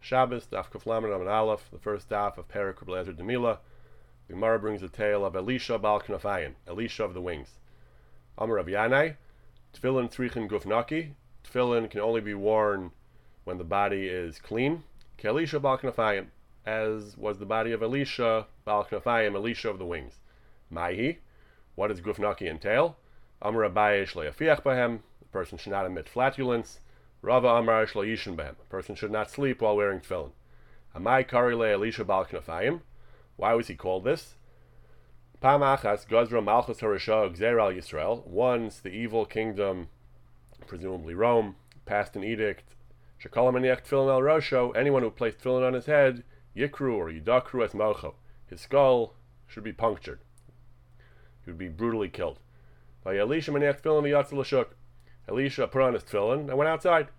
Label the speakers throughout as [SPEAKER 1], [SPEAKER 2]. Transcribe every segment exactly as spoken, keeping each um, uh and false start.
[SPEAKER 1] Shabbos, Daf Kuf Lamed Amud Aleph, the first daf of Perek Reb Eliezer Demila. The Gemara brings a tale of Elisha Bal Knafayim, Elisha of the wings. Amar Rav Yanai, Tefillin Tzrichin Gufnaki. Tefillin can only be worn when the body is clean. Ke Elisha Bal Knafayim, as was the body of Elisha Bal Knafayim, Elisha of the wings. Maihi, what does Gufnaki entail? Amar Abaye Shlo Yafiach Bahem, the person should not emit flatulence. Rava Amar Shlo Yishin Bahem, a person should not sleep while wearing tefillin. Amai Karile Elisha Bal Knafayim, why was he called this? Pam Achas Gazra Malchus Harisha Gzer al Yisrael, once the evil kingdom, presumably Rome, passed an edict, Shekol Maniach Tefillin al Rosho, anyone who placed tefillin on his head, Yikru or Yidakru es Mocho, his skull should be punctured. He would be brutally killed. By Elisha Maniach Tefillin V'Yatzel L'Shuk, Elisha put on his tefillin and went outside,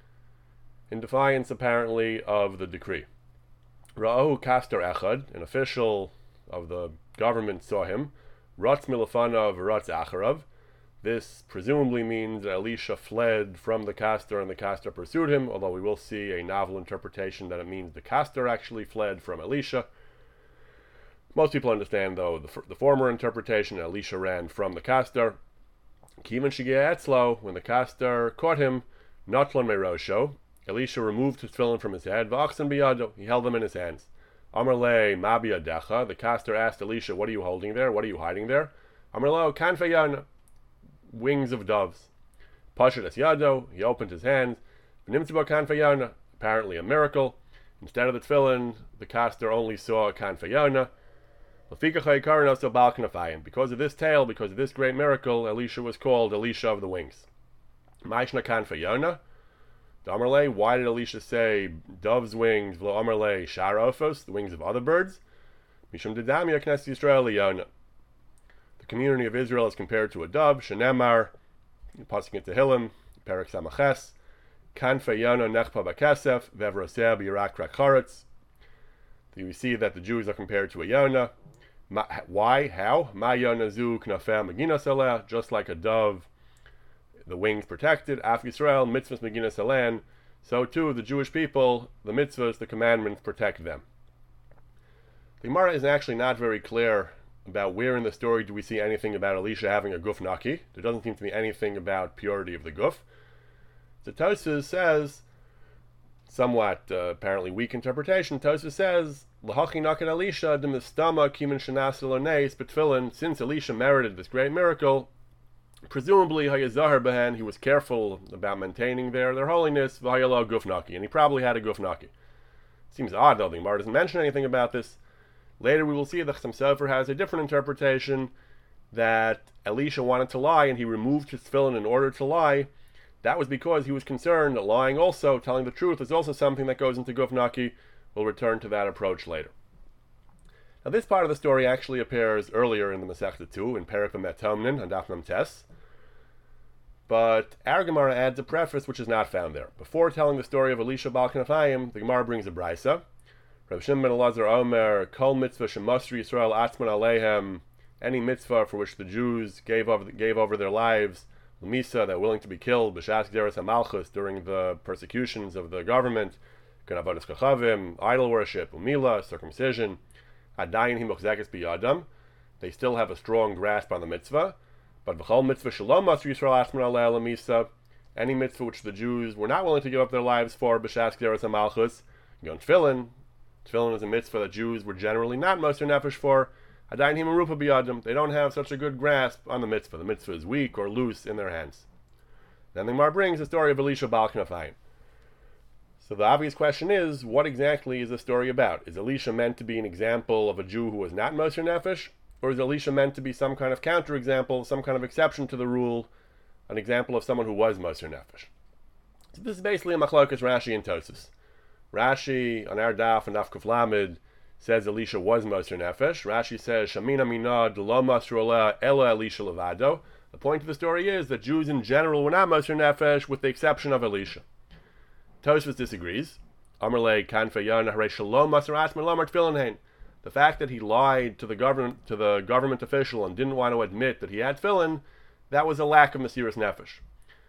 [SPEAKER 1] in defiance apparently of the decree. Ra'ahu Kastar Echad, an official of the government, saw him. Ratz Milafanav Ratz Acharav. This presumably means that Elisha fled from the Kastar and the Kastar pursued him, although we will see a novel interpretation that it means the Kastar actually fled from Elisha. Most people understand, though, the, the former interpretation, Elisha ran from the Kastar. Kivan Shigia Etzlo, when the Kastar caught him, Notlon Merosho, Elisha removed his tefillin from his head, V'achsan biyado, he held them in his hands. Amar le Mabia Decha, the Kastar asked Elisha, what are you holding there? What are you hiding there? Amar lo Kanfayana, wings of doves. Pashat es yado, he opened his hands. V'nimtzba Kanfayana, apparently a miracle. Instead of the tefillin, the Kastar only saw Kanfayana. Because of this tale, because of this great miracle, Elisha was called Elisha of the wings. Maishna Kanfayana. Damarle, why did Elisha say dove's wings, v'lo amarle sharophos, the wings of other birds? Mishum dedamia knesset Yisrael liyona. The community of Israel is compared to a dove. Shenemar, pasuk in Tehillim, Perek Samaches, Kanfayana nechpa bakesef, vevroseh b'yirak rakharetz. We see that the Jews are compared to a yona. Ma, why? How? Ma yona zu knafeh maginas aleh, just like a dove, the wings protected. Af Yisrael mitzvahs maginas alen. So too, the Jewish people, the mitzvahs, the commandments protect them. The Gemara is actually not very clear about where in the story do we see anything about Elisha having a guf naki. There doesn't seem to be anything about purity of the guf. So Tosfos says, somewhat uh, apparently weak interpretation, Tosfos says, L'hachi nakat Elisha demistama kimin shenas eloneis betfillin, since Elisha merited this great miracle, presumably hayazahar behen, he was careful about maintaining their, their holiness, v'hayalo gufnaki, and he probably had a gufnaki. Seems odd though, the Gemara doesn't mention anything about this. Later we will see that Chassam Sofer has a different interpretation, that Elisha wanted to lie and he removed his tefillin in order to lie. That was because he was concerned that lying also, telling the truth, is also something that goes into gufnaki. We'll return to that approach later. Now this part of the story actually appears earlier in the Masechta too, in Perek V'Met Tomnin and Daf Mem Tes. But our Gemara adds a preface which is not found there. Before telling the story of Elisha Bal Knafayim, the Gemara brings a brisa. Rav Shimon ben Elazar Omer, Kol mitzvah shemasri Yisrael atzman aleihem, any mitzvah for which the Jews gave over, gave over their lives, L'misa, they're willing to be killed, b'shas gzeras hamalchus, during the persecutions of the government, Avodas Kachavim, idol worship, umila, circumcision, adayin himuchzekes biyadam, they still have a strong grasp on the mitzvah. But v'chol mitzvah shalom masri Yisrael atzman alei l'misa, any mitzvah which the Jews were not willing to give up their lives for, b'shas gzeras hamalchus, you know, tefillin, tefillin is a mitzvah that Jews were generally not moser nefesh for. Adayin himurupa biyadam, they don't have such a good grasp on the mitzvah. The mitzvah is weak or loose in their hands. Then the Gemara brings the story of Elisha Bal Knafayim. So the obvious question is, what exactly is the story about? Is Elisha meant to be an example of a Jew who was not moser nefesh? Or is Elisha meant to be some kind of counterexample, some kind of exception to the rule, an example of someone who was moser nefesh? So this is basically a machlokas Rashi and Tosfos. Rashi, on our daf and daf Kuf Lamed, says Elisha was moser nefesh. Rashi says, Shamina mina d'lo masru aleh ela Elisha levado. The point of the story is that Jews in general were not moser nefesh, with the exception of Elisha. Tosfos disagrees. Amarle kanfayana harei shalom masar atman lamar tefillin hein. The fact that he lied to the government to the government official and didn't want to admit that he had tefillin, that was a lack of mesiras nefesh.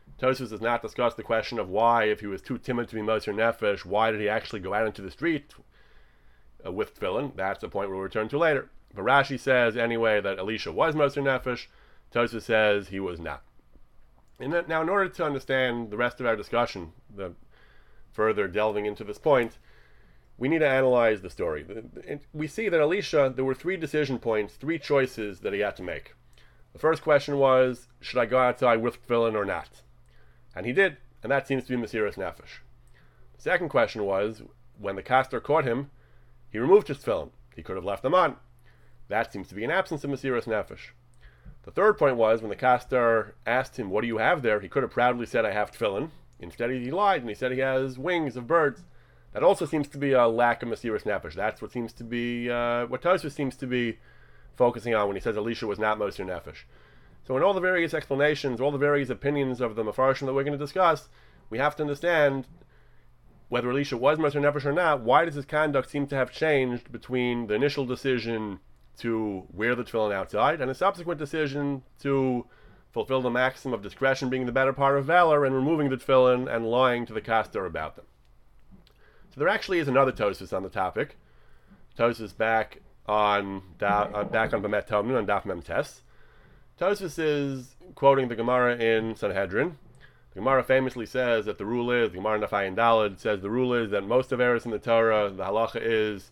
[SPEAKER 1] Tosfos does not discuss the question of why, if he was too timid to be Moser Nefesh, why did he actually go out into the street uh, with tefillin? That's a point we'll return to later. But Rashi says anyway that Elisha was Moser Nefesh. Tosfos says he was not. And that, now, in order to understand the rest of our discussion, the further delving into this point, we need to analyze the story. We see that Elisha, there were three decision points, three choices that he had to make. The first question was, should I go outside with tefillin or not? And he did, and that seems to be Mesiras Nefesh. The second question was, when the caster caught him, he removed his tefillin. He could have left them on. That seems to be an absence of Mesiras Nefesh. The third point was, when the caster asked him, what do you have there? He could have proudly said, I have tefillin. Instead, he lied, and he said he has wings of birds. That also seems to be a lack of Mesiras Nefesh. That's what seems to be, uh, what Tosfos seems to be focusing on when he says Elisha was not Moser Nefesh. So in all the various explanations, all the various opinions of the Mefarshim that we're going to discuss, we have to understand whether Elisha was Moser Nefesh or not. Why does his conduct seem to have changed between the initial decision to wear the tefillin outside and a subsequent decision to fulfill the maxim of discretion being the better part of valor and removing the tefillin and lying to the caster about them? So there actually is another Tosfos on the topic. Tosfos back on da, uh, back on Bemet Tomnin on Daf Mem Tes. Tosfos is quoting the Gemara in Sanhedrin. The Gemara famously says that the rule is, the Gemara Nafayin Daled says the rule is that most of errors in the Torah, the halacha is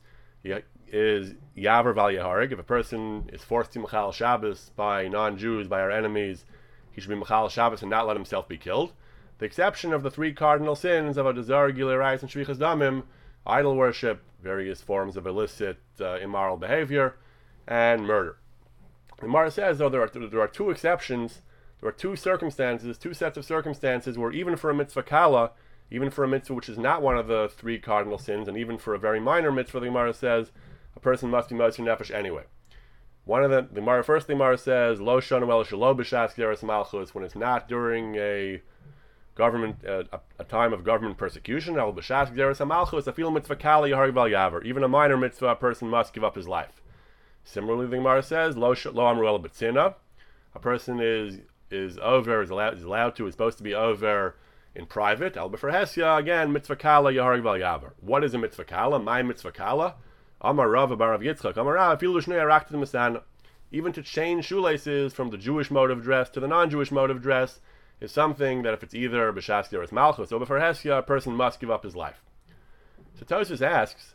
[SPEAKER 1] is Yaver Val Yeharig. If a person is forced to Mechal Shabbos by non-Jews, by our enemies, he should be Mechal Shabbos and not let himself be killed. The exception of the three cardinal sins of Adazar, Gilei Arayos, and Shvichas Damim, idol worship, various forms of illicit, uh, immoral behavior, and murder. The Gemara says, though, there are, there are two exceptions, there are two circumstances, two sets of circumstances where even for a mitzvah kala, even for a mitzvah which is not one of the three cardinal sins, and even for a very minor mitzvah, the Gemara says, a person must be Moser Nefesh anyway. One of the, the Gemara, first the Gemara says, Lo shanu el shelo b'shas geras malchus, when it's not during a government, uh, a, a time of government persecution, el b'shas geras malchus, afil mitzvah kala yaharig val yaver. Even a minor mitzvah, a person must give up his life. Similarly, the Gemara says, Lo lo amru el b'tzina, a person is is over, is allowed, is allowed to, is supposed to be over in private. El b'ferhesya, again, mitzvah kala yaharig val yaver. What is a mitzvah kala? My mitzvah kala. Amar Rav Bar Yitzchak. Amar Rav, afilu shnei arakta d'masana. Even to change shoelaces from the Jewish mode of dress to the non-Jewish mode of dress is something that if it's either b'shas geras malchus or b'ferhesya, a person must give up his life. So Tosfos asks,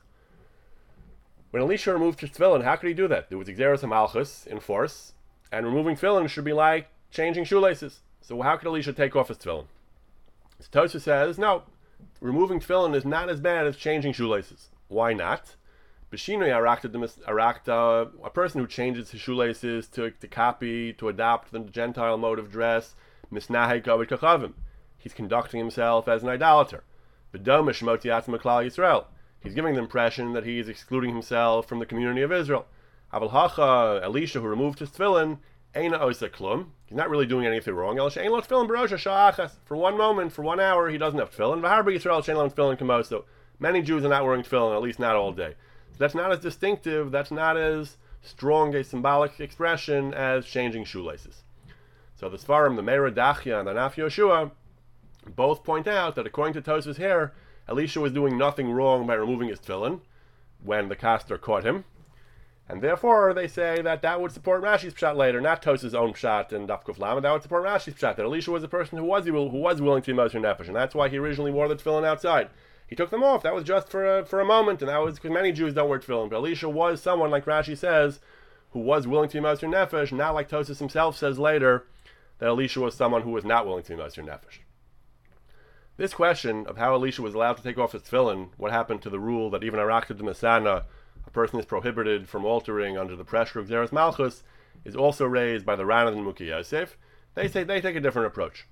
[SPEAKER 1] when Elisha removed his tefillin, how could he do that? There was Xeris HaMalchus in force, and removing tefillin should be like changing shoelaces. So how could Elisha take off his tefillin? So Tosfos says, no, removing tefillin is not as bad as changing shoelaces. Why not? B'shinoi arakta, a person who changes his shoelaces to, to copy, to adopt the Gentile mode of dress, misnahei kavod kachavim. He's conducting himself as an idolater. B'dom shmoti atzma klal Yisrael. He's giving the impression that he is excluding himself from the community of Israel. Aval hacha, Elisha, who removed his tefillin, eina osa klum. He's not really doing anything wrong. Elisha ein lo tefillin barosha sha'achas. For one moment, for one hour, he doesn't have tefillin. V'harba Yisrael shein lo tefillin kamoso. Many Jews are not wearing tefillin, at least not all day. So that's not as distinctive, that's not as strong a symbolic expression as changing shoelaces. So the Sfarim, the Meira Dachya and the Naf Yoshua, both point out that according to Tosfos here, Elisha was doing nothing wrong by removing his tefillin when the caster caught him, and therefore they say that that would support Rashi's pshat later, not Tosfos' own pshat and Daf Kuf Lamed. That would support Rashi's pshat, that Elisha was a person who was who was willing to be Moser Nefesh, and that's why he originally wore the tefillin outside. He took them off. That was just for a, for a moment, and that was because many Jews don't wear tefillin. But Elisha was someone, like Rashi says, who was willing to be Moser Nefesh, not like Tosfos himself says later that Elisha was someone who was not willing to be Moser Nefesh. This question of how Elisha was allowed to take off his tefillin, what happened to the rule that even arakta d'masana, a person is prohibited from altering under the pressure of Xeris Malchus, is also raised by the Ran and Mukhi Yosef. They say they take a different approach.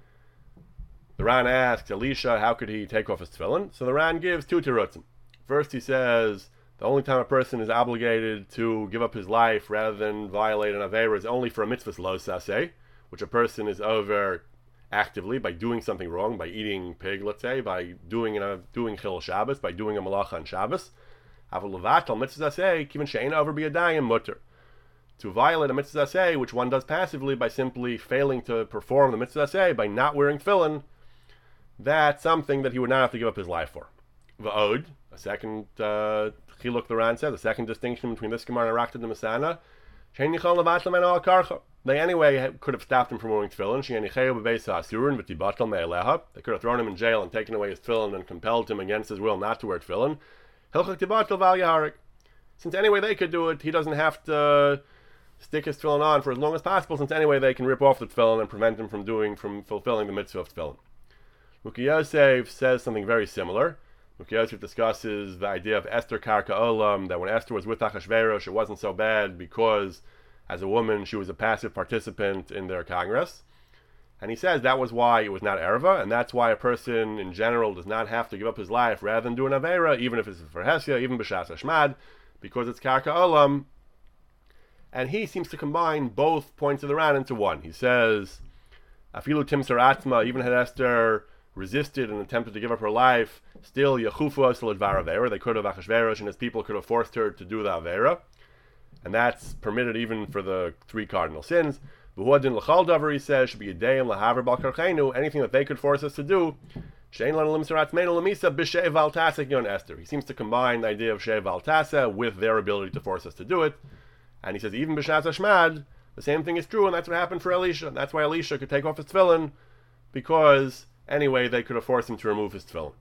[SPEAKER 1] The Ran asks Elisha, how could he take off his tefillin? So the Ran gives two terutzim. First, he says the only time a person is obligated to give up his life rather than violate an aveira is only for a mitzvahs lo saseh, which a person is over actively by doing something wrong, by eating pig, let's say, by doing a doing chil Shabbos, by doing a malacha on Shabbos. Aval levatal mitzvahs saseh, kiven she'ein over biyadayim mutter. to violate a mitzvah aseh, which one does passively by simply failing to perform the mitzvah aseh, by not wearing tefillin, that's something that he would not have to give up his life for. V'od, a second uh, chiluk the Ran says, a second distinction between this Gemara and Arakta de Masana, they anyway could have stopped him from wearing tefillin. They could have thrown him in jail and taken away his tefillin and compelled him against his will not to wear tefillin. Since anyway they could do it, he doesn't have to stick his tefillin on for as long as possible, since anyway they can rip off the tefillin and prevent him from doing, from fulfilling the mitzvah of tefillin. Mukhi Yosef says something very similar. Mukhi Yosef discusses the idea of Esther Karka Olam, that when Esther was with Achashverosh, it wasn't so bad because, as a woman, she was a passive participant in their congress. And he says that was why it was not Erva, and that's why a person in general does not have to give up his life rather than do an Aveira, even if it's for Hesia, even B'Shas Hashmad, because it's Karka Olam. And he seems to combine both points of the Ran into one. He says, Afilu Timsar Atma, even had Esther resisted and attempted to give up her life, still Yechufu Asel Advar Aveira, they could have, Achashverosh and his people could have forced her to do the Aveira. And that's permitted even for the three cardinal sins. V'huadin l'chal davar, he says, should be a deim l'haver bal karchenu, anything that they could force us to do. Shein lanu l'msar atzmeinu l'misa b'shei val tasek yon Esther. He seems to combine the idea of shei val tasa with their ability to force us to do it. And he says even b'shas hashmad, the same thing is true, and that's what happened for Elisha. And that's why Elisha could take off his tefillin, because anyway they could have forced him to remove his tefillin.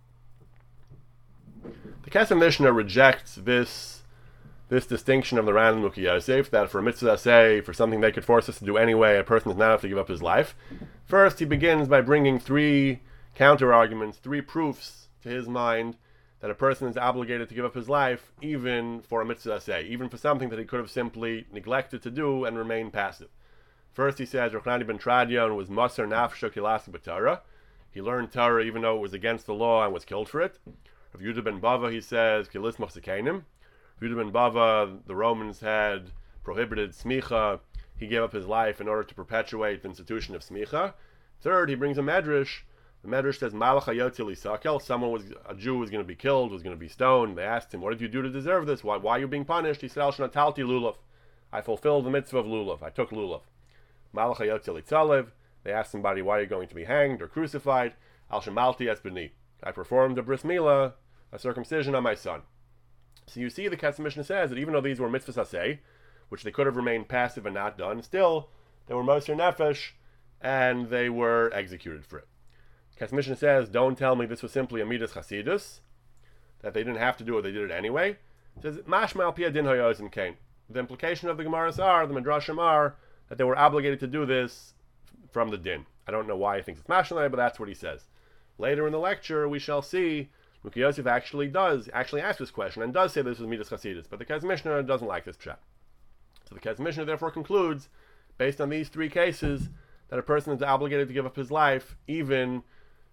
[SPEAKER 1] The Kesef Mishnah rejects this This distinction of the Ran and Mukhi Yosef, that for a mitzvah aseh, for something they could force us to do anyway, a person does not have to give up his life. First, he begins by bringing three counter-arguments, three proofs to his mind that a person is obligated to give up his life even for a mitzvah aseh, even for something that he could have simply neglected to do and remain passive. First, he says, Rochnani ben Tradion was Maser Nafsho Kilasi B'Torah. He learned Torah even though it was against the law and was killed for it. Rav Yehuda ben Bava, he says, Kilis Mochsekenim. Yehuda ben Bava, the Romans had prohibited smicha. He gave up his life in order to perpetuate the institution of smicha. Third, he brings a medrash. The medrash says, Malach hayotzi lisakel. Someone was, a Jew was going to be killed, was going to be stoned. They asked him, what did you do to deserve this? Why, why are you being punished? He said, Al shnatalti lulav. I fulfilled the mitzvah of lulav. I took lulav. Malach hayotzi litzalev. They asked somebody, why are you going to be hanged or crucified? Al shemalti es b'ni. I performed a bris milah, a circumcision on my son. So you see, the Kesef Mishnah says that even though these were mitzvahs aseh, which they could have remained passive and not done, still they were moser nefesh and they were executed for it. Kesef Mishnah says, don't tell me this was simply a midas chasidus, that they didn't have to do it, they did it anyway. It says, mashma al pia din hayos kain. The implication of the Gemaras are, the Midrashim are, that they were obligated to do this from the din. I don't know why he thinks it's mashma, but that's what he says. Later in the lecture, we shall see Mukhi Yosef actually does, actually asks this question and does say this was Midas Chasidus, but the Kesef Mishnah doesn't like this pshat. So the Kesef Mishnah therefore concludes, based on these three cases, that a person is obligated to give up his life even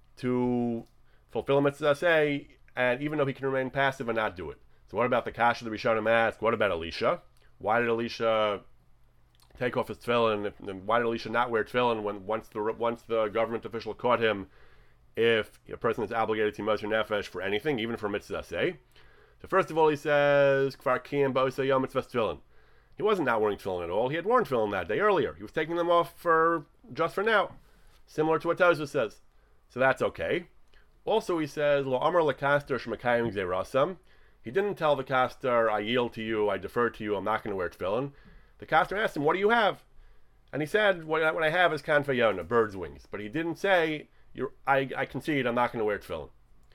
[SPEAKER 1] to fulfill a mitzvah aseh, and even though he can remain passive and not do it. So what about the kasha the Rishonim ask? What about Elisha? Why did Elisha take off his tefillin? Why did Elisha not wear tefillin when once the once the government official caught him? If a person is obligated to moser nefesh for anything, even for mitzvah aseh. So first of all, he says, Kfar kiyam ba'oseh yom mitzvah tefillin. He wasn't not wearing tefillin at all. He had worn tefillin that day earlier. He was taking them off for just for now, similar to what Tosfos says. So that's okay. Also, he says, Lo amar lekaster shmekayim gzeirasam. He didn't tell the caster, I yield to you, I defer to you, I'm not going to wear tefillin. The caster asked him, what do you have? And he said, what I, what I have is kanfayona, bird's wings. But he didn't say, You're, I, I concede I'm not going to wear tefillin.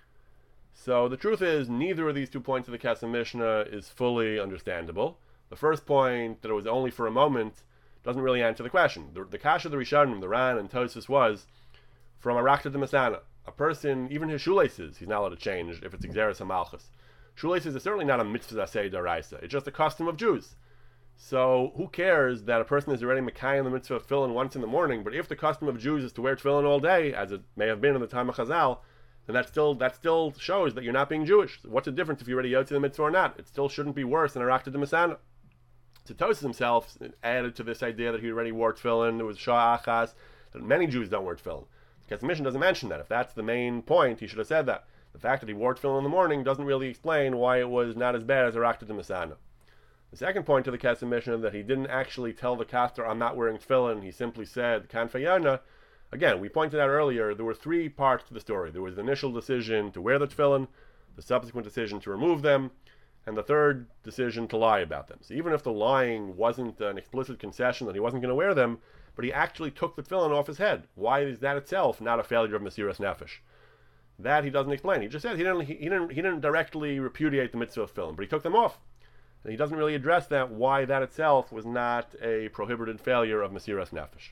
[SPEAKER 1] So the truth is, neither of these two points of the Kesef Mishnah is fully understandable. The first point, that it was only for a moment, doesn't really answer the question. The, the kasha of the Rishonim, the Ran and Tosfos was, from Arakta de Masana, a person, even his shoelaces, he's not allowed to change if it's Xeris HaMalchus. Shoelaces is certainly not a mitzvah aseh daraisa. It's just a custom of Jews. So who cares that a person is already Mekayim the mitzvah of tefillin once in the morning, but if the custom of Jews is to wear tefillin all day, as it may have been in the time of Chazal, then that still that still shows that you're not being Jewish. What's the difference if you're already yotze the mitzvah or not? It still shouldn't be worse than Arakta de Masana. So Tosfos himself added to this idea that he already wore tefillin, it was Shah Achas, that many Jews don't wear tefillin. The Kesef Mishnah doesn't mention that. If that's the main point, he should have said that. The fact that he wore tefillin in the morning doesn't really explain why it was not as bad as Arakta de Masana. The second point to the Kesef Mishnah that he didn't actually tell the caster, I'm not wearing tefillin. He simply said, Kanfayana. Again, we pointed out earlier, there were three parts to the story. There was the initial decision to wear the tefillin, the subsequent decision to remove them, and the third decision to lie about them. So even if the lying wasn't an explicit concession that he wasn't going to wear them, but he actually took the tefillin off his head. Why is that itself not a failure of Mesiras Nefesh? That he doesn't explain. He just said he didn't, he, he didn't, he didn't directly repudiate the mitzvah of tefillin, but he took them off. And he doesn't really address that, why that itself was not a prohibited failure of Mesiras Nefesh.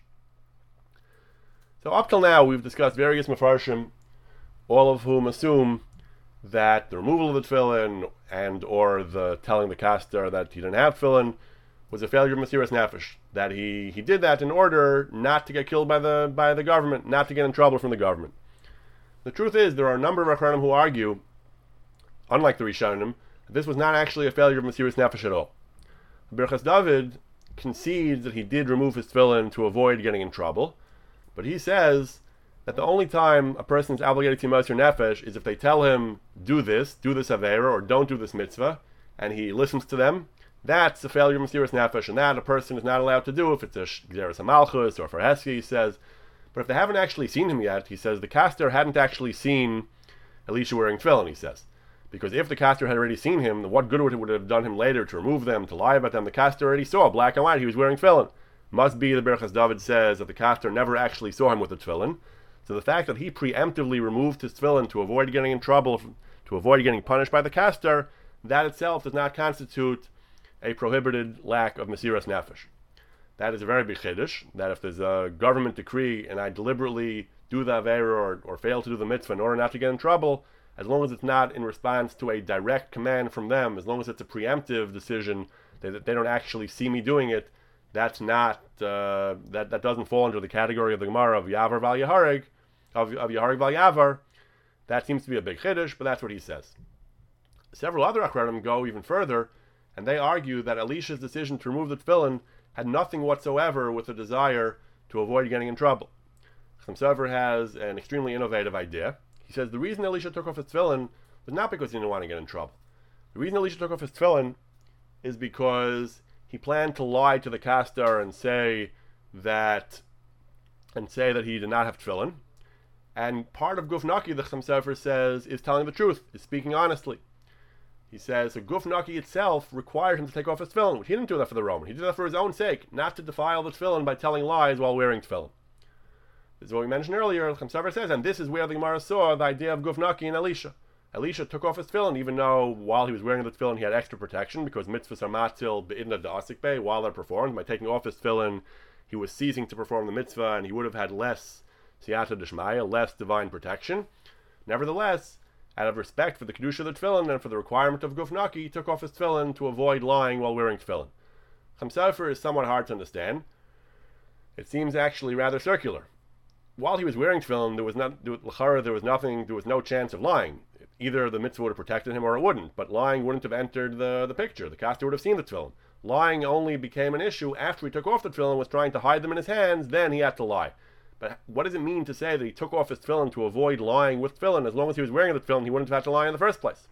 [SPEAKER 1] So up till now, we've discussed various Mefarshim, all of whom assume that the removal of the tefillin and or the telling the caster that he didn't have tefillin was a failure of Mesiras Nefesh. That he, he did that in order not to get killed by the by the government, not to get in trouble from the government. The truth is, there are a number of Achronim who argue, unlike the Rishonim, that this was not actually a failure of Mesiras Nefesh at all. Birchas David concedes that he did remove his tefillin to avoid getting in trouble, but he says that the only time a person is obligated to Mosir Nefesh is if they tell him, do this, do this Aveira, or don't do this mitzvah, and he listens to them. That's a failure of Mesiras Nefesh, and that a person is not allowed to do if it's a Gzeres HaMalchus or for Heskey, he says. But if they haven't actually seen him yet, he says the caster hadn't actually seen Elisha wearing tefillin, he says. Because if the caster had already seen him, what good would it would have done him later to remove them, to lie about them? The caster already saw, black and white, he was wearing tefillin. Must be, the Birchas David says, that the caster never actually saw him with the tefillin. So the fact that he preemptively removed his tefillin to avoid getting in trouble, to avoid getting punished by the caster, that itself does not constitute a prohibited lack of Mesiras Nefesh. That is a very big chiddush, that if there's a government decree and I deliberately do the Aveira or, or fail to do the mitzvah in order not to get in trouble, as long as it's not in response to a direct command from them, as long as it's a preemptive decision, they, they don't actually see me doing it, that's not, uh, that, that doesn't fall under the category of the Gemara of Yavar Val Yaharig, of, of Yaharig Val Yavar. That seems to be a big chiddush, but that's what he says. Several other Achronim go even further, and they argue that Elisha's decision to remove the tefillin had nothing whatsoever with the desire to avoid getting in trouble. Chaim Sofer has an extremely innovative idea. He says the reason Elisha took off his tefillin was not because he didn't want to get in trouble. The reason Elisha took off his tefillin is because he planned to lie to the caster and say that and say that he did not have tefillin. And part of Guf Naki, the Chaim Sofer says, is telling the truth, is speaking honestly. He says the Guf Naki itself required him to take off his tefillin. He didn't do that for the Roman. He did that for his own sake, not to defile the tefillin by telling lies while wearing tefillin. This is what we mentioned earlier. Chaim Sofer says, and this is where the Gemara saw the idea of Guf Naki and Elisha. Elisha took off his tefillin, even though while he was wearing the tefillin he had extra protection, because mitzvahs are matzil be'idna da'asik bay while they're performed. By taking off his tefillin, he was ceasing to perform the mitzvah, and he would have had less siyata d'shmaya, less divine protection. Nevertheless, out of respect for the kedusha of the tefillin and for the requirement of Guf Naki, he took off his tefillin to avoid lying while wearing tefillin. Chaim Sofer is somewhat hard to understand. It seems actually rather circular. While he was wearing tefillin, there was not l'chara, there was nothing, there was no chance of lying. Either the mitzvah would have protected him or it wouldn't, but lying wouldn't have entered the, the picture. The caster would have seen the tefillin. Lying only became an issue after he took off the tefillin and was trying to hide them in his hands, then he had to lie. But what does it mean to say that he took off his tefillin to avoid lying with tefillin? As long as he was wearing the tefillin, he wouldn't have had to lie in the first place.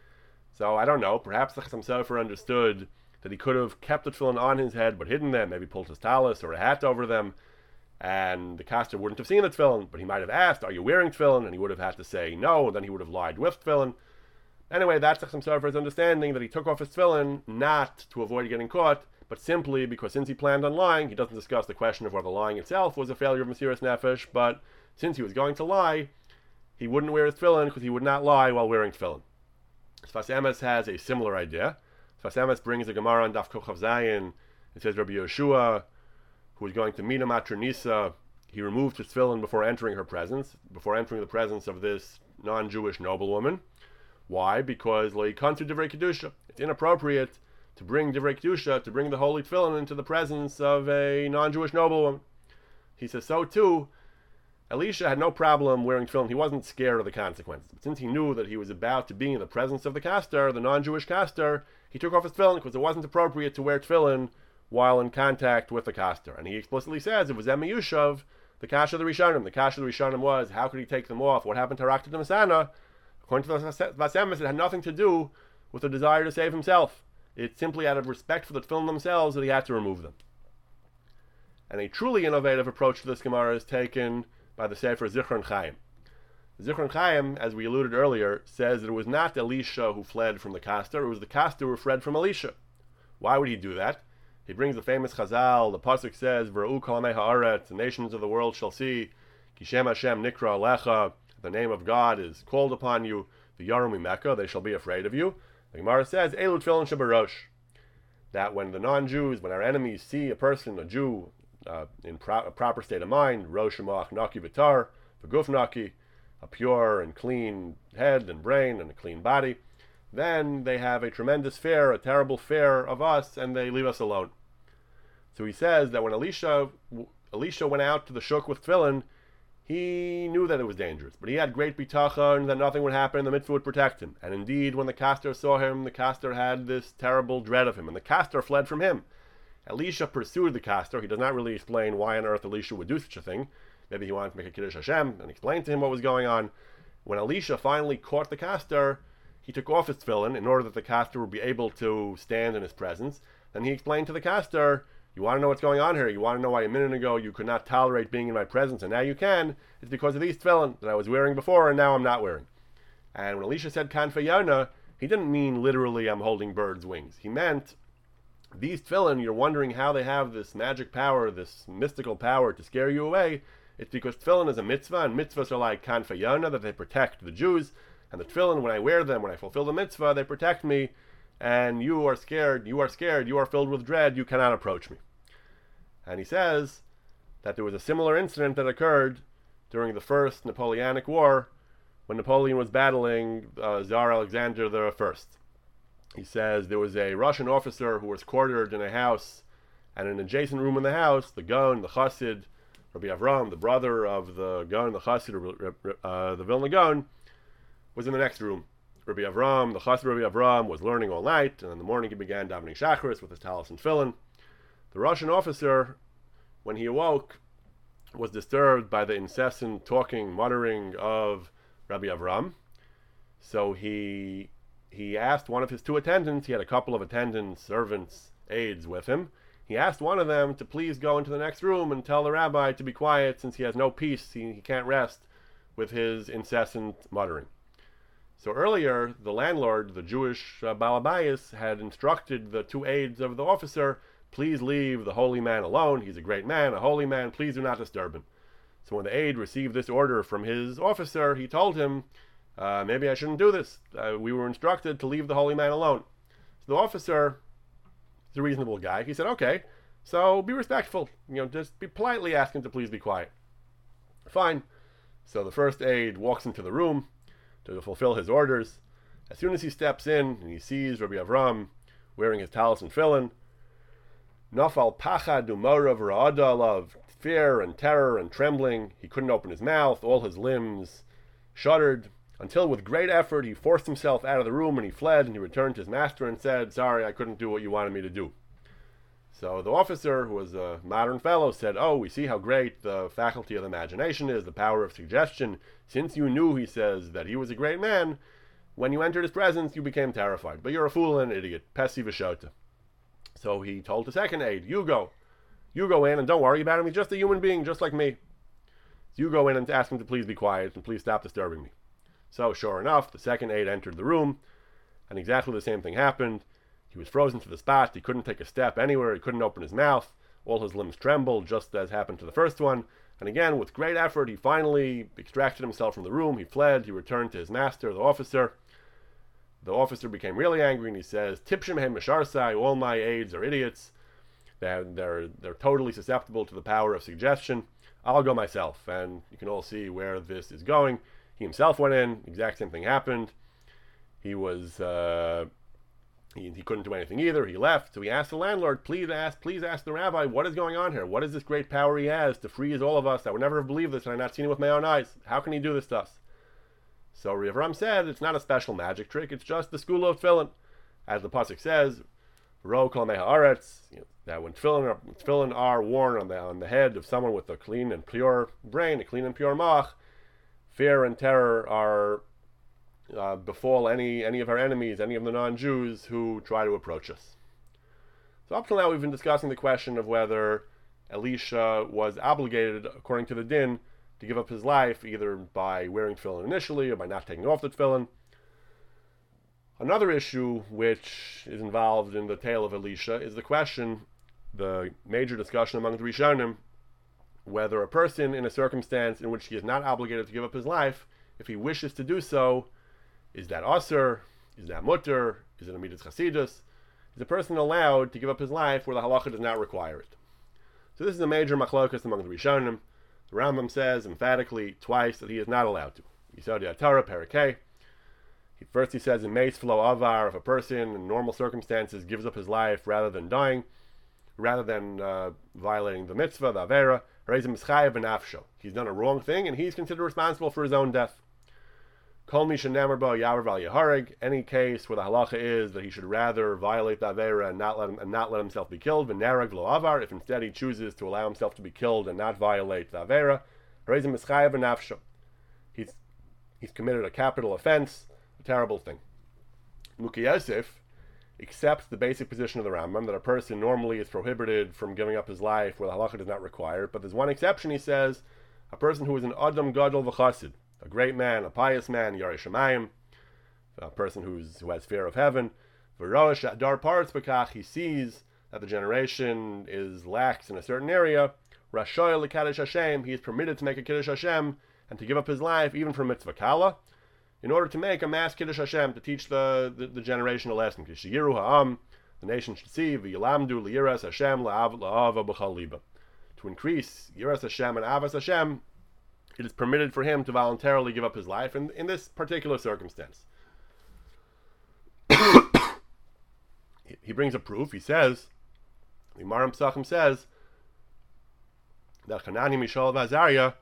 [SPEAKER 1] So I don't know, perhaps the Chaim Sofer understood that he could have kept the tefillin on his head but hidden them, maybe pulled his talis or a hat over them, and the caster wouldn't have seen the tefillin, but he might have asked, are you wearing tefillin? And he would have had to say no, and then he would have lied with tefillin. Anyway, that's Chaim Sofer's understanding, that he took off his tefillin not to avoid getting caught, but simply because since he planned on lying, he doesn't discuss the question of whether lying itself was a failure of Mesiras Nefesh, but since he was going to lie, he wouldn't wear his tefillin because he would not lie while wearing tefillin. Sfas Emes has a similar idea. Sfas Emes brings a Gemara on Daf Kochav Zayin. It says Rabbi Yeshua, who was going to meet a Matronisa, he removed his tefillin before entering her presence, before entering the presence of this non-Jewish noblewoman. Why? Because lo yikantu divrei kedusha. It's inappropriate to bring divrei kedusha, to bring the holy tefillin into the presence of a non-Jewish noblewoman. He says so too. Elisha had no problem wearing tefillin. He wasn't scared of the consequences. But since he knew that he was about to be in the presence of the caster, the non-Jewish caster, he took off his tefillin because it wasn't appropriate to wear tefillin while in contact with the caster. And he explicitly says it was Emi Yushav, the kasha of the Rishonim. The kasha of the Rishonim was, how could he take them off? What happened to Rakta de Masana? According to the Sfas Emes, it had nothing to do with the desire to save himself. It's simply out of respect for the tefillin themselves that he had to remove them. And a truly innovative approach to this Gemara is taken by the Sefer Zichron Chaim. Zichron Chaim, as we alluded earlier, says that it was not Elisha who fled from the Kastar, it was the Kastar who fled from Elisha. Why would he do that? He brings the famous Chazal, the Pasuk says, V'ra'u kol amei ha'aretz, the nations of the world shall see, Ki Shem Hashem nikra alecha, the name of God is called upon you, the Yaru Mimeka, they shall be afraid of you. The Gemara says, Elu tefillin shebarosh, that when the non-Jews, when our enemies see a person, a Jew, uh, in pro- a proper state of mind, Rosh Moach Naki Vitar, V'guf Naki, a pure and clean head and brain and a clean body, then they have a tremendous fear, a terrible fear of us, and they leave us alone. So he says that when Elisha, Elisha went out to the shuk with tefillin, he knew that it was dangerous, but he had great bitachon that nothing would happen, the mitzvah would protect him. And indeed, when the Kastar saw him, the Kastar had this terrible dread of him, and the Kastar fled from him. Elisha pursued the Kastar. He does not really explain why on earth Elisha would do such a thing. Maybe he wanted to make a Kiddush Hashem and explain to him what was going on. When Elisha finally caught the Kastar, he took off his tefillin in order that the Kastar would be able to stand in his presence. Then he explained to the Kastar, you want to know what's going on here? You want to know why a minute ago you could not tolerate being in my presence, and now you can? It's because of these tefillin that I was wearing before, and now I'm not wearing. And when Elisha said Kanfei Yonah, he didn't mean literally I'm holding birds' wings. He meant these tefillin, you're wondering how they have this magic power, this mystical power to scare you away. It's because tefillin is a mitzvah, and mitzvahs are like Kanfei Yonah, that they protect the Jews. And the tefillin, when I wear them, when I fulfill the mitzvah, they protect me. And you are scared, you are scared, you are filled with dread, you cannot approach me. And he says that there was a similar incident that occurred during the First Napoleonic War, when Napoleon was battling uh, Tsar Alexander the First. He says there was a Russian officer who was quartered in a house, and in an adjacent room in the house, the Gaon, the Chassid, Rabbi Avram, the brother of the Gaon, the Chassid, uh, the Vilna Gaon, was in the next room. Rabbi Avram, the Chassid Rabbi Avram, was learning all night, and in the morning he began davening Shacharis with his talis and tefillin. The Russian officer, when he awoke, was disturbed by the incessant talking, muttering of Rabbi Avram. So he he asked one of his two attendants, he had a couple of attendants, servants, aides with him, he asked one of them to please go into the next room and tell the rabbi to be quiet since he has no peace, he, he can't rest with his incessant muttering. So earlier, the landlord, the Jewish uh, Baal Habayis, had instructed the two aides of the officer, please leave the holy man alone, he's a great man, a holy man, please do not disturb him. So when the aide received this order from his officer, he told him, uh, maybe I shouldn't do this, uh, we were instructed to leave the holy man alone. So the officer, he's a reasonable guy, he said, okay, so be respectful, you know, just be politely ask him to please be quiet. Fine. So the first aide walks into the room to fulfill his orders. As soon as he steps in and he sees Rabbi Avram wearing his talis and tefillin, Nafal pachad umorav ra'ada of fear and terror and trembling, he couldn't open his mouth, all his limbs shuddered, until with great effort he forced himself out of the room and he fled, and he returned to his master and said, sorry, I couldn't do what you wanted me to do. So the officer, who was a modern fellow, said, oh, we see how great the faculty of imagination is, the power of suggestion. Since you knew, he says, that he was a great man, when you entered his presence, you became terrified. But you're a fool and an idiot. Pesi v'shota. So he told the second aide, you go. You go in and don't worry about him. He's just a human being, just like me. So you go in and ask him to please be quiet and please stop disturbing me. So sure enough, the second aide entered the room, and exactly the same thing happened. He was frozen to the spot. He couldn't take a step anywhere. He couldn't open his mouth. All his limbs trembled, just as happened to the first one. And again, with great effort, he finally extracted himself from the room. He fled. He returned to his master, the officer. The officer became really angry, and he says, Tipshim hem misharsai, all my aides are idiots. They're, they're, they're totally susceptible to the power of suggestion. I'll go myself. And you can all see where this is going. He himself went in. Exact same thing happened. He was... Uh, He, he couldn't do anything either. He left. So he asked the landlord, please ask, please ask the rabbi, what is going on here? What is this great power he has to freeze all of us? I would never have believed this, and I've not seen it with my own eyes. How can he do this to us? So Rav Ram said, it's not a special magic trick. It's just the school of tefillin. As the pasuk says, Ro kol mei haaretz, that when tefillin are, tefillin are worn on the, on the head of someone with a clean and pure brain, a clean and pure mach, fear and terror are uh, befall any any of our enemies, any of the non-Jews who try to approach us. So up till now we've been discussing the question of whether Elisha was obligated, according to the din, to give up his life either by wearing tefillin initially or by not taking off the tefillin. Another issue which is involved in the tale of Elisha is the question, the major discussion among the Rishonim, whether a person in a circumstance in which he is not obligated to give up his life, if he wishes to do so, is that Asur? Is that Mutter? Is it a Midas Chasidus? Is a person allowed to give up his life where the halacha does not require it? So this is a major machlokas among the Rishonim. The Rambam says emphatically twice that he is not allowed to. Yisod Torah, Parakeh. First he says in Meis Flo Avar, if a person in normal circumstances gives up his life rather than dying, rather than uh, violating the mitzvah, the Avera, he's done a wrong thing and he's considered responsible for his own death. Kol mi shenemar bo yaver val yahareg, any case where the halacha is that he should rather violate the Avera and not let him, and not let himself be killed, v'nereg v'lo avar, if instead he chooses to allow himself to be killed and not violate the Avera, he's he's committed a capital offense, a terrible thing. Muki Yosef accepts the basic position of the Rambam that a person normally is prohibited from giving up his life where the halacha does not require it, but there's one exception. He says a person who is an Adam Gadol v'Chasid, a great man, a pious man, Yarei Shemayim, a person who's, who has fear of heaven, v'rosh adar parts b'kach, he sees that the generation is lax in a certain area, rashoy l'kadosh Hashem, he is permitted to make a kiddush Hashem and to give up his life even for mitzvah kala, in order to make a mass kiddush Hashem, to teach the, the, the generation a lesson. Kishiyiru ha'am, the nation should see, v'yilamdu liyiras Hashem la'av la'ava b'chal liba. To increase yiras Hashem and avas Hashem, it is permitted for him to voluntarily give up his life in, in this particular circumstance. He brings a proof. He says, the Maram Psachim says, that Hanani, Mishael, and Azariah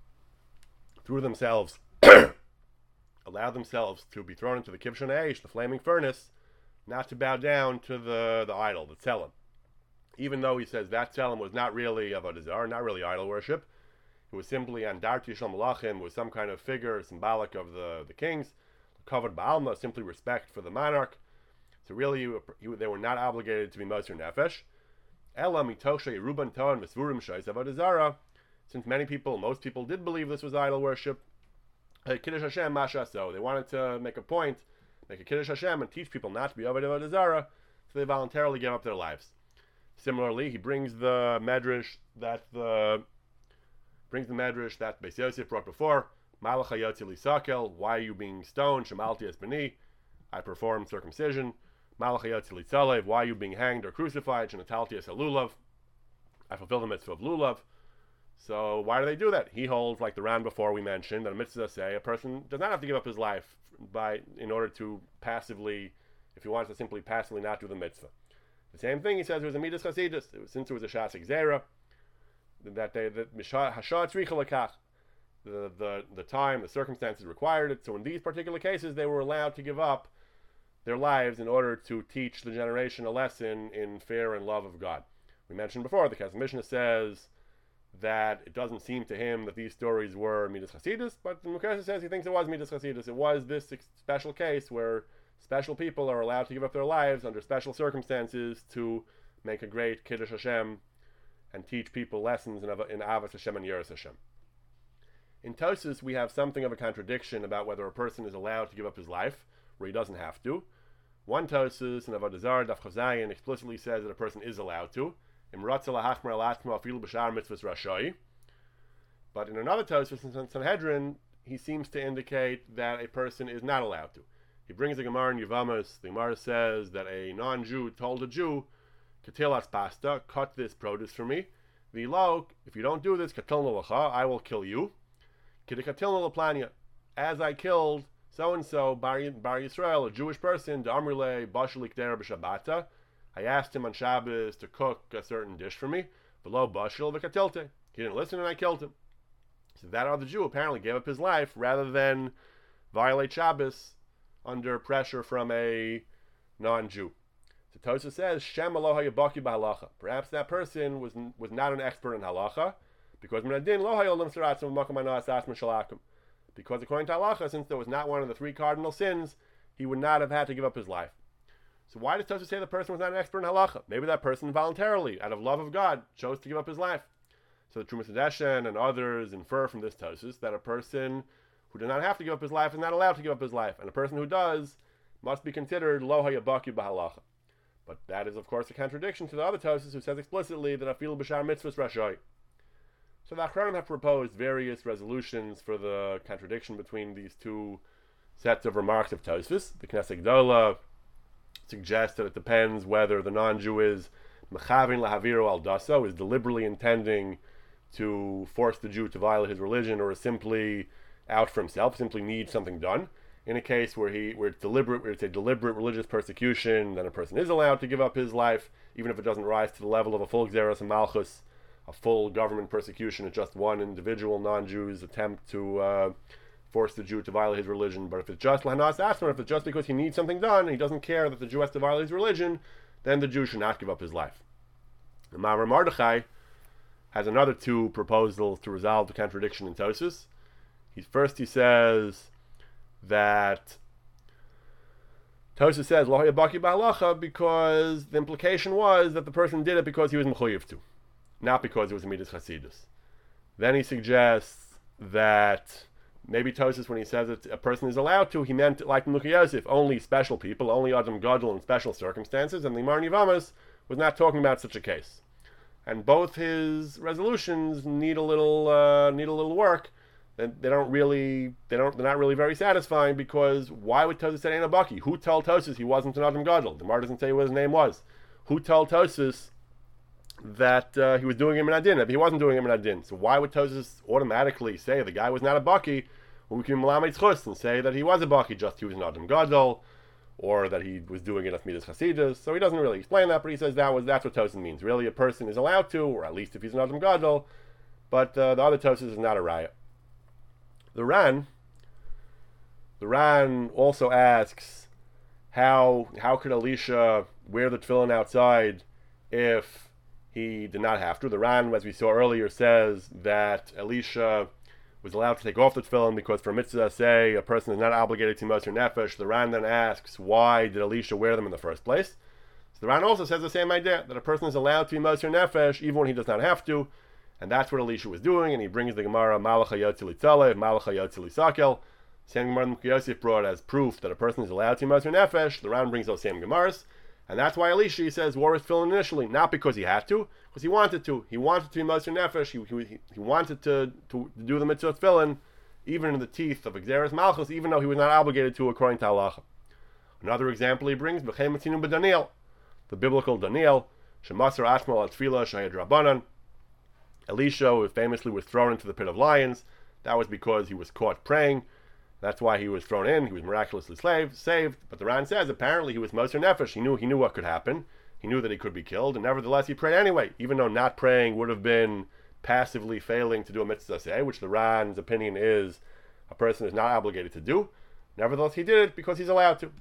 [SPEAKER 1] threw themselves, allowed themselves to be thrown into the Kibshon Eish, the flaming furnace, not to bow down to the, the idol, the Tzelem. Even though he says that Tzelem was not really Avodah Zarah, not really idol worship, it was simply Andarti Shel Malachim, was some kind of figure symbolic of the, the kings, covered Ba'alma, simply respect for the monarch. So really, you, you, they were not obligated to be Moser Nefesh. Ela mitoch she'eruban to'an v'svurim she'is avodah zarah. Since many people, most people did believe this was idol worship, Kiddush Hashem masha so. They wanted to make a point, make a Kiddush Hashem and teach people not to be avodah zarah, so they voluntarily gave up their lives. Similarly, he brings the medrash that the brings the medrash that Beis Yosef brought before. Malach hayotzi lisakel. Why are you being stoned? Shemalti es b'ni. I performed circumcision. Malach hayotzi litzalev. Why are you being hanged or crucified? Shenatalti es halulav. I fulfill the mitzvah of lulav. So why do they do that? He holds, like the Ran before we mentioned, that a mitzvah say a person does not have to give up his life by in order to passively, if he wants to simply passively not do the mitzvah. The same thing he says it was a midas chasidus, since it was a shas gzeira, that they that hashat tzricha lekach, the the the time, the circumstances required it. So in these particular cases, they were allowed to give up their lives in order to teach the generation a lesson in fear and love of God. We mentioned before, the Kesef Mishnah says that it doesn't seem to him that these stories were midas chasidus, but the Mukaseh says he thinks it was midas chasidus. It was this special case where special people are allowed to give up their lives under special circumstances to make a great Kiddush Hashem and teach people lessons in, in Avos Hashem and Yiras Hashem. In Tosfos, we have something of a contradiction about whether a person is allowed to give up his life, where he doesn't have to. One Tosfos in Avodah Zarah, Daf Chozayin, explicitly says that a person is allowed to. But in another Tosfos in Sanhedrin, he seems to indicate that a person is not allowed to. He brings a Gemara in Yevamos. The Gemara says that a non-Jew told a Jew, "Katilas pasta, cut this produce for me. V'lo, if you don't do this, katilna lecha, I will kill you. Kidikatilna leplania, as I killed so and so Bar Yisrael, a Jewish person, D'amrile bashalik der b'Shabbata. I asked him on Shabbos to cook a certain dish for me. V'lo bashil v'katilte. He didn't listen, and I killed him. So that other Jew apparently gave up his life rather than violate Shabbos under pressure from a non-Jew. So Tosfos says, Shem aloha yabaki b'halacha. Perhaps that person was was not an expert in halacha, because because according to halacha, since there was not one of the three cardinal sins, he would not have had to give up his life. So why does Tosfos say the person was not an expert in halacha? Maybe that person voluntarily, out of love of God, chose to give up his life. So the Trumas Hadeshen and others infer from this Tosfos that a person who does not have to give up his life is not allowed to give up his life, and a person who does must be considered lo hayabaki b'halacha. But that is, of course, a contradiction to the other Tosfos who says explicitly that afilu b'shar mitzvahs rashai. So the Achronim have proposed various resolutions for the contradiction between these two sets of remarks of Tosfos. The Knesset Gdola suggests that it depends whether the non-Jew is mechavin lahaviru al daso, is deliberately intending to force the Jew to violate his religion, or is simply out for himself, simply needs something done. In a case where he, where it's deliberate, where it's a deliberate religious persecution, then a person is allowed to give up his life, even if it doesn't rise to the level of a full Gzeras and Malchus, a full government persecution. It's just one individual non-Jew's attempt to uh, force the Jew to violate his religion. But if it's just lahanas asma, if it's just because he needs something done and he doesn't care that the Jew has to violate his religion, then the Jew should not give up his life. The Ma'avar Mordechai has another two proposals to resolve the contradiction in Tosfos. He first he says that Tosfos says lo hayabaki b'halacha because the implication was that the person did it because he was mechuyev to, not because it was a midas chasidus. Then he suggests that maybe Tosfos, when he says that a person is allowed to, he meant like Meluchei Yosef, only special people, only Adam Gadol in special circumstances, and the Gemara Yevamos was not talking about such a case. And both his resolutions need a little uh, need a little work. And they don't really they don't they're not really very satisfying, because why would Tosfos say Ein Abaki? Who told Tosfos he wasn't an Adam Gadol? The Gemara doesn't say what his name was. Who told Tosfos that uh, he was doing him in Adin? If he wasn't doing him in Adin, so why would Tosfos automatically say the guy was not a Baki when we can Melamed Chus and say that he was a Baki, just he was an Adam Gadol, or that he was doing it as Midas Chasidus? So he doesn't really explain that, but he says that was that's what Tosfos means. Really, a person is allowed to, or at least if he's an Adam Gadol, but uh, the other Tosfos is not a raya. The Ran, the Ran also asks how how could Elisha wear the tefillin outside if he did not have to. The Ran, as we saw earlier, says that Elisha was allowed to take off the tefillin because for mitzvah say a person is not obligated to moser nefesh. The Ran then asks, why did Elisha wear them in the first place? So the Ran also says the same idea, that a person is allowed to be moser nefesh even when he does not have to. And that's what Elisha was doing, and he brings the Gemara Malach Hayotzi Litzalev, Malach Hayotzi Lisakel. Same Gemara Meluchei Yosef brought as proof that a person is allowed to be moser nefesh. The Ran brings those same Gemaras, and that's why Elisha, he says, wore his tefillin initially, not because he had to, because he wanted to. He wanted to be moser nefesh. He, he, he wanted to, to do the mitzvah tefillin, even in the teeth of Gzeras Malchus, even though he was not obligated to according to halacha. Another example he brings, B'chem Matzinu B'Daniel, the biblical Daniel, Shemasar Ashmal Atfila Shayad Rabbanan. Elisha famously was thrown into the pit of lions. That was because he was caught praying. That's why he was thrown in. He was miraculously saved. saved. But the Ran says apparently he was moser nefesh. He knew he knew what could happen. He knew that he could be killed, and nevertheless he prayed anyway, even though not praying would have been passively failing to do a mitzvah say, which the Ran's opinion is a person is not obligated to do. Nevertheless, he did it because he's allowed to.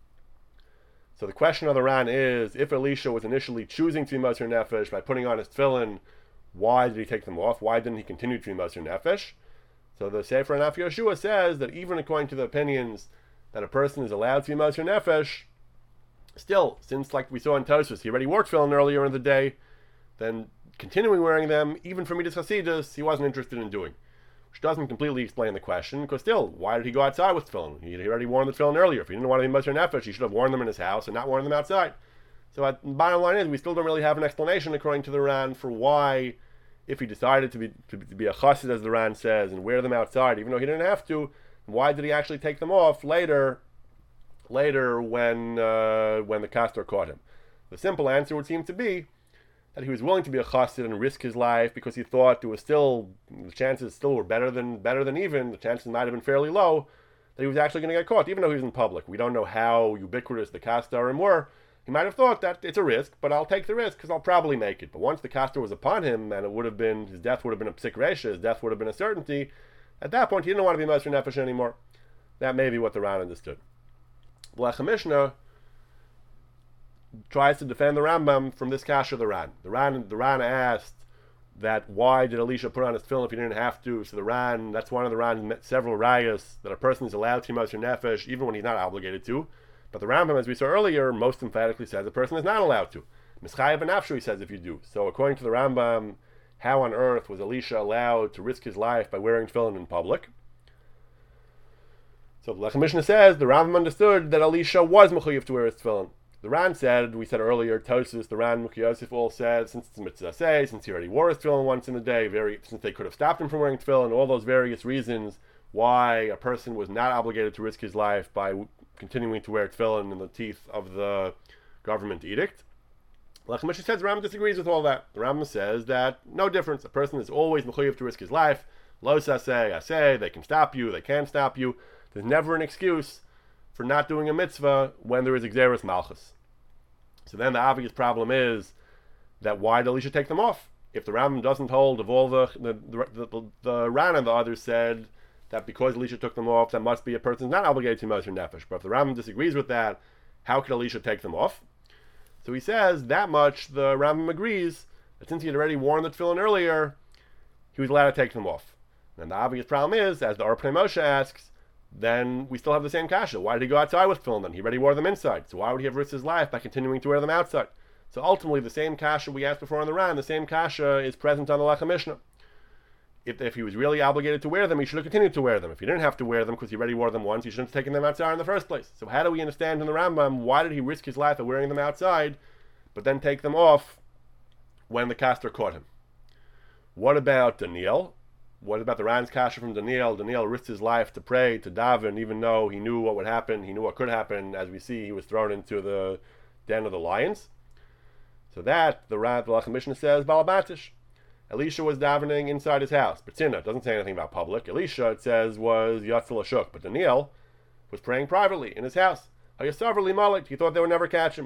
[SPEAKER 1] So the question of the Ran is, if Elisha was initially choosing to be moser nefesh by putting on his tefillin, why did he take them off? Why didn't he continue to be moser nefesh? So the Sefer Naf Yoshua says that even according to the opinions that a person is allowed to be moser nefesh, still, since like we saw in Tosfos, he already wore tefillin earlier in the day, then continuing wearing them, even for Midas Chasidus, he wasn't interested in doing. Which doesn't completely explain the question, because still, why did he go outside with tefillin? He had already worn the tefillin earlier. If he didn't want to be moser nefesh, he should have worn them in his house and not worn them outside. So at, the bottom line is, we still don't really have an explanation, according to the Ran, for why, if he decided to be to, to be a chassid, as the Ran says, and wear them outside, even though he didn't have to, why did he actually take them off later, later when uh, when the castor caught him? The simple answer would seem to be that he was willing to be a chassid and risk his life because he thought there was still, the chances still were better than better than even, the chances might have been fairly low, that he was actually going to get caught, even though he was in public. We don't know how ubiquitous the castorim were. He might have thought that it's a risk, but I'll take the risk because I'll probably make it. But once the castor was upon him, and it would have been, his death would have been a psik resha, his death would have been a certainty, at that point he didn't want to be moser nefesh anymore. That may be what the Ran understood. Lechem Mishnah tries to defend the Rambam from this kasha of the Ran. The Ran, the Ran asked, that why did Elisha put on his tefillin if he didn't have to? So the Ran, that's one of the Ran's several rayas that a person is allowed to Moser Nefesh even when he's not obligated to. But the Rambam, as we saw earlier, most emphatically says a person is not allowed to. Mischayev B'nafsho, he says, if you do. So according to the Rambam, how on earth was Elisha allowed to risk his life by wearing tefillin in public? So the Lechem Mishnah says the Rambam understood that Elisha was mechuyev to wear his tefillin. The Ran said, we said earlier, Tosus, the Ran, Mukhi Yosef all said, since it's mitzvah say, since he already wore his tefillin once in a day, very, since they could have stopped him from wearing tefillin, all those various reasons why a person was not obligated to risk his life by w- continuing to wear tefillin in the teeth of the government edict. Lechem Mishnah says the Rambam disagrees with all that. The Rambam says that no difference. A person is always mechuyev to risk his life. Lo saseh, aseh, they can stop you, they can't stop you. There's never an excuse for not doing a mitzvah when there is Xeris Malchus. So then the obvious problem is that why did Elisha take them off? If the Rambam doesn't hold of all the the the, the, the Ran and the others said that because Elisha took them off, that must be a person not obligated to Moser Nefesh. But if the Rambam disagrees with that, how could Elisha take them off? So he says that much the Rambam agrees that since he had already worn the tefillin earlier, he was allowed to take them off. And the obvious problem is, as the Or Pnei Moshe asks, then we still have the same kasha. Why did he go outside with tefillin then? He already wore them inside. So why would he have risked his life by continuing to wear them outside? So ultimately, the same kasha we asked before on the Ran, the same kasha is present on the Lechem Mishnah. If, if he was really obligated to wear them, he should have continued to wear them. If he didn't have to wear them because he already wore them once, he shouldn't have taken them outside in the first place. So how do we understand in the Rambam, why did he risk his life by wearing them outside, but then take them off when the caster caught him? What about Daniel? What about the Ran's kasha from Daniel? Daniel risked his life to pray, to daven, even though he knew what would happen. He knew what could happen. As we see, he was thrown into the den of the lions. So that, the Ran, the Lechem Mishnah says, Balabatish. Elisha was davening inside his house. Betzina doesn't say anything about public. Elisha, it says, was Yatzel Ashuk. But Daniel was praying privately in his house. He thought they would never catch him.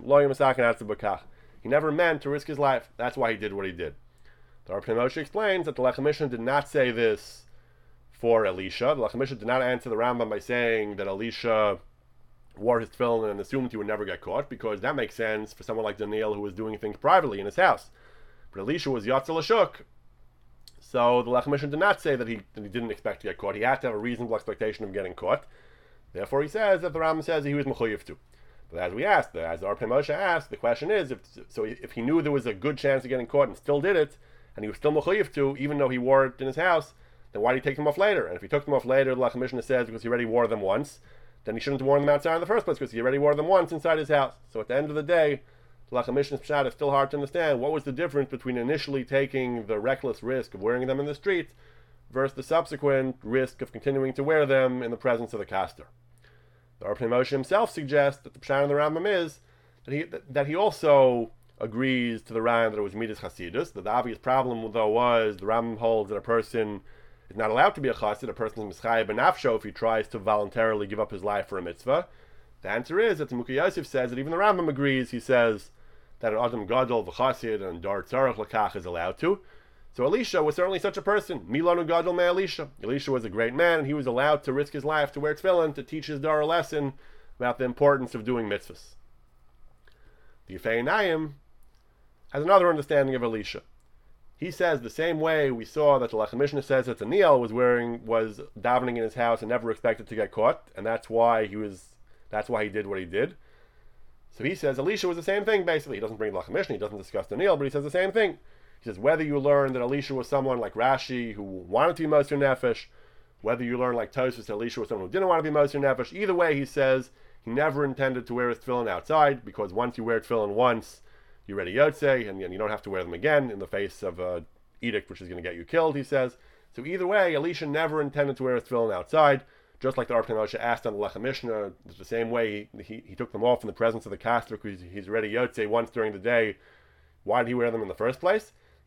[SPEAKER 1] He never meant to risk his life. That's why he did what he did. The Or Pnei Moshe explains that the Lechem Mishnah did not say this for Elisha. The Lechem Mishnah did not answer the Rambam by saying that Elisha wore his tefillin and assumed he would never get caught, because that makes sense for someone like Daniel who was doing things privately in his house. But Elisha was Yatzel Ashuk, so the Lechem Mishnah did not say that he, that he didn't expect to get caught. He had to have a reasonable expectation of getting caught. Therefore, he says that the Rambam says he was mechuyev to. But as we asked, as the Or Pnei Moshe asked, the question is, if so, if he knew there was a good chance of getting caught and still did it, and he was still mechuyev to, even though he wore it in his house, then why did he take them off later? And if he took them off later, the Lechem Mishnah says because he already wore them once, then he shouldn't have worn them outside in the first place because he already wore them once inside his house. So at the end of the day, the Lechem Mishnah's pshat is still hard to understand. What was the difference between initially taking the reckless risk of wearing them in the street versus the subsequent risk of continuing to wear them in the presence of the caster? The Or Pnei Moshe himself suggests that the pshat in the Rambam is that he that he also agrees to the Ran that it was Midas Chasidus. That the obvious problem, though, was the Rambam holds that a person is not allowed to be a Chasid. A person is Mischayev B'nafsho if he tries to voluntarily give up his life for a mitzvah. The answer is that the Mukhi Yosef says that even the Rambam agrees. He says that an Adam Gadol v'Chasid and Dar Tzarech L'kach is allowed to. So Elisha was certainly such a person. Milanu Gadol me Elisha. Elisha was a great man, and he was allowed to risk his life to wear tefillin to teach his Dar a lesson about the importance of doing mitzvahs. The Yefei Einayim has another understanding of Elisha. He says the same way we saw that the Lechem Mishnah says that Daniel was wearing was davening in his house and never expected to get caught, and that's why he was that's why he did what he did. So he says Elisha was the same thing basically. He doesn't bring the Lechem Mishnah, he doesn't discuss Daniel, but he says the same thing. He says whether you learn that Elisha was someone like Rashi who wanted to be Moser Nefesh, whether you learn like Tosfos that Elisha was someone who didn't want to be Moser Nefesh, either way he says he never intended to wear his tefillin outside, because once you wear tefillin once, you're ready Yotzei, and you don't have to wear them again in the face of an edict which is going to get you killed, he says. So either way, Elisha never intended to wear his tefillin outside, just like the Or Pnei Moshe asked on the Lechem Mishnah. It's the same way he, he, he took them off in the presence of the caster because he's ready Yotzei once during the day. Why did he wear them in the first place? He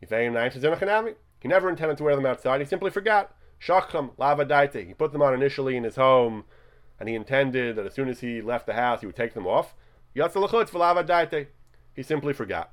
[SPEAKER 1] never intended to wear them outside, he simply forgot. Shacham lava daite. He put them on initially in his home, and he intended that as soon as he left the house, he would take them off. Yatzel l'chutz v'lava daite. He simply forgot.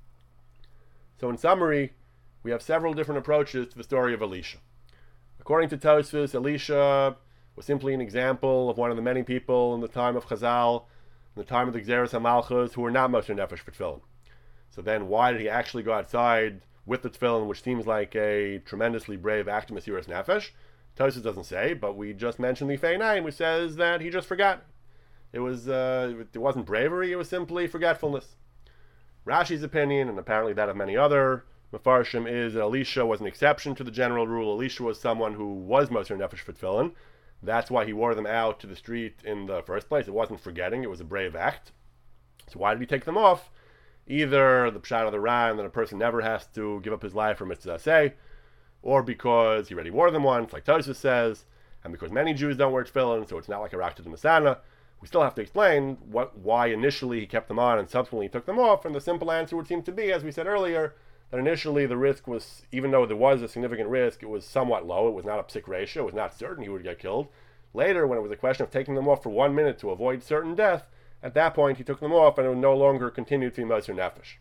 [SPEAKER 1] So in summary, we have several different approaches to the story of Elisha. According to Tosfos, Elisha was simply an example of one of the many people in the time of Chazal, in the time of the Xeris HaMalchus, who were not Moser Nefesh for tefillin. So then why did he actually go outside with the tefillin, which seems like a tremendously brave act of Mesiras Nefesh. Tosfos doesn't say, but we just mentioned the Feinayim, which says that he just forgot. It was uh, it wasn't bravery; it was simply forgetfulness. Rashi's opinion, and apparently that of many other Mefarshim, is that Elisha was an exception to the general rule. Elisha was someone who was Moser Nefesh for tefillin. That's why he wore them out to the street in the first place. It wasn't forgetting; it was a brave act. So why did he take them off? Either the pshat of the Ran that a person never has to give up his life for mitzvah say, or because he already wore them once, like Tosfos says, and because many Jews don't wear tefillin, so it's not like a rak to the Masana. We still have to explain what, why initially he kept them on and subsequently took them off, and the simple answer would seem to be, as we said earlier, that initially the risk was, even though there was a significant risk, it was somewhat low. It was not a psik ratio. It was not certain he would get killed. Later, when it was a question of taking them off for one minute to avoid certain death, at that point he took them off and it would no longer continue to be Moser Nefesh.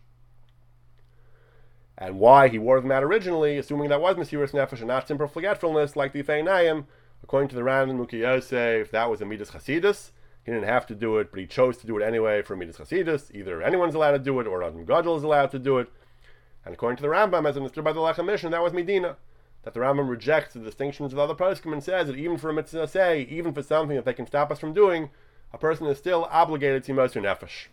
[SPEAKER 1] And why he wore them out originally, assuming that was Mesiras Nefesh and not simple forgetfulness, like the Feinayim, according to the Ran and Mukhi Yosef, that was a Midas Chasidus. He didn't have to do it, but he chose to do it anyway for Midas Chasidus. Either anyone's allowed to do it, or Adam Gadol is allowed to do it. And according to the Rambam, as understood by the Lechem Mishnah, that was Medina. That the Rambam rejects the distinctions of other poskim and says that even for a mitzvah say, even for something that they can stop us from doing, a person is still obligated to Moser Nefesh.